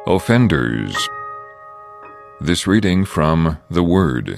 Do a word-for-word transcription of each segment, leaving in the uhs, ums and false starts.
Offenders. This reading from the Word.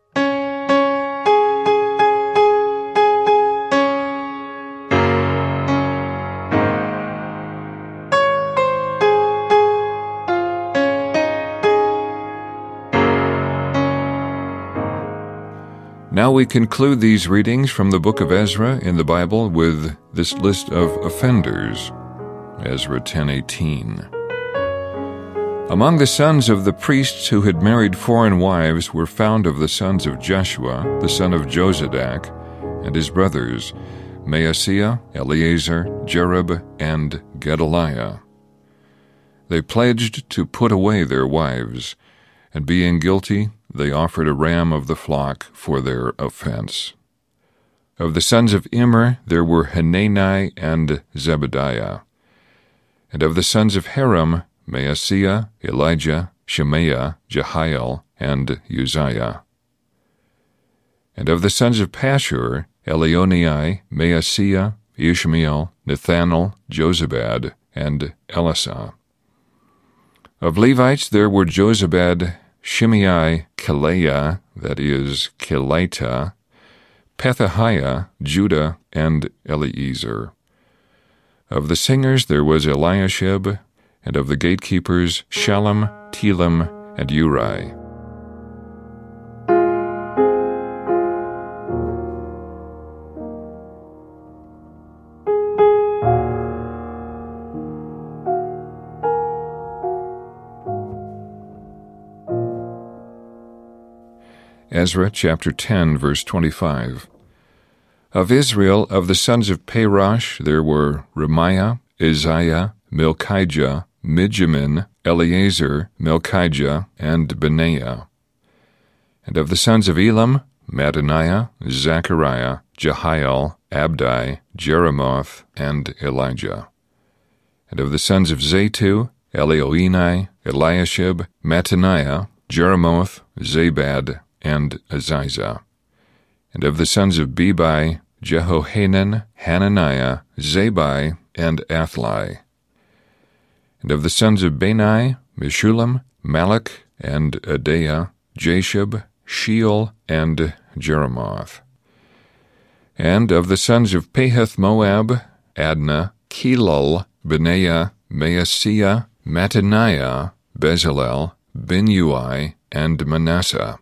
Now we conclude these readings from the book of Ezra in the Bible with this list of offenders. Ezra ten eighteen. Among the sons of the priests who had married foreign wives were found of the sons of Jeshua, the son of Jozadak, and his brothers, Maaseiah, Eleazar, Jerub, and Gedaliah. They pledged to put away their wives, and being guilty, they offered a ram of the flock for their offense. Of the sons of Immer there were Hanani and Zebediah. And of the sons of Haram, Maaseiah, Elijah, Shemaiah, Jehiel, and Uzziah. And of the sons of Pashur, Elionai, Maaseiah, Ishmael, Nethanel, Jozabad, and Elisah. Of Levites there were Jozabad, Shimei, Kelaiah, that is, Kelita, Pethahiah, Judah, and Eliezer. Of the singers there was Eliashib, and of the gatekeepers Shallum, Telem, and Uri. Ezra chapter ten, verse twenty-five. Of Israel, of the sons of Parosh, there were Remiah, Isaiah, Milchijah, Mijamin, Eleazar, Milchijah, and Benaiah. And of the sons of Elam, Mattaniah, Zechariah, Jehiel, Abdi, Jeremoth, and Elijah. And of the sons of Zatu, Elioenai, Eliashib, Mattaniah, Jeremoth, Zabad, and Aziza. And of the sons of Bebai, Jehohanan, Hananiah, Zabai, and Athli. And of the sons of Bani, Meshullam, Malach, and Adaiah, Jashub, Sheol, and Jeremoth. And of the sons of Pahath-Moab, Adnah, Kelal, Benaiah, Maaseiah, Mattaniah, Bezalel, Binui, and Manasseh.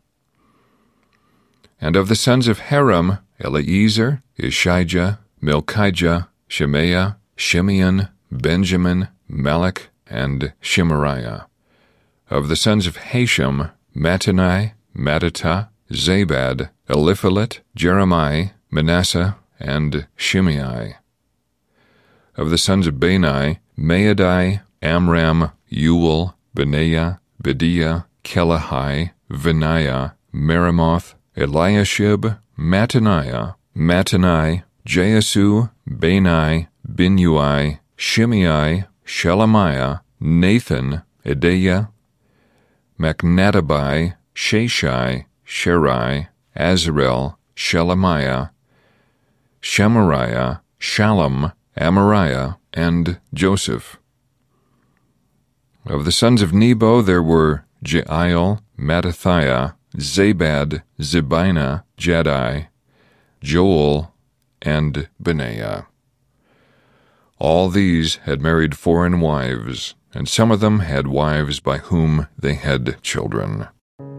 And of the sons of Haram, Eliezer, Ishijah, Milchijah, Shemaiah, Shimeon, Benjamin, Malach, and Shemariah. Of the sons of Hashem, Mattani, Mattata, Zabad, Eliphalet, Jeremiah, Manasseh, and Shimei. Of the sons of Bani, Maadai, Amram, Uel, Benaiah, Bediah, Kelahai, Vaniah, Meremoth, Eliashib, Mattaniah, Mattani, Jaasu, Bani, Binui, Shimei, Shelemiah, Nathan, Adaiah, Machnadabai, Shashai, Sherai, Azarel, Shelemiah, Shemariah, Shallum, Amariah, and Joseph. Of the sons of Nebo there were Jeiel, Mattathiah, Zabad, Zebina, Jaddai, Joel, and Benaiah. All these had married foreign wives, and some of them had wives by whom they had children.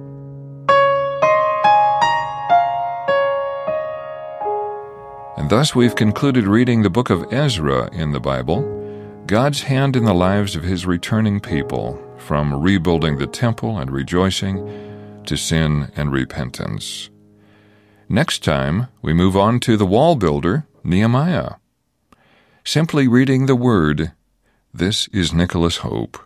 And thus we've concluded reading the book of Ezra in the Bible, God's hand in the lives of his returning people, from rebuilding the temple and rejoicing to sin and repentance. Next time, we move on to the wall builder, Nehemiah. Simply reading the Word. This is Nicholas Hope.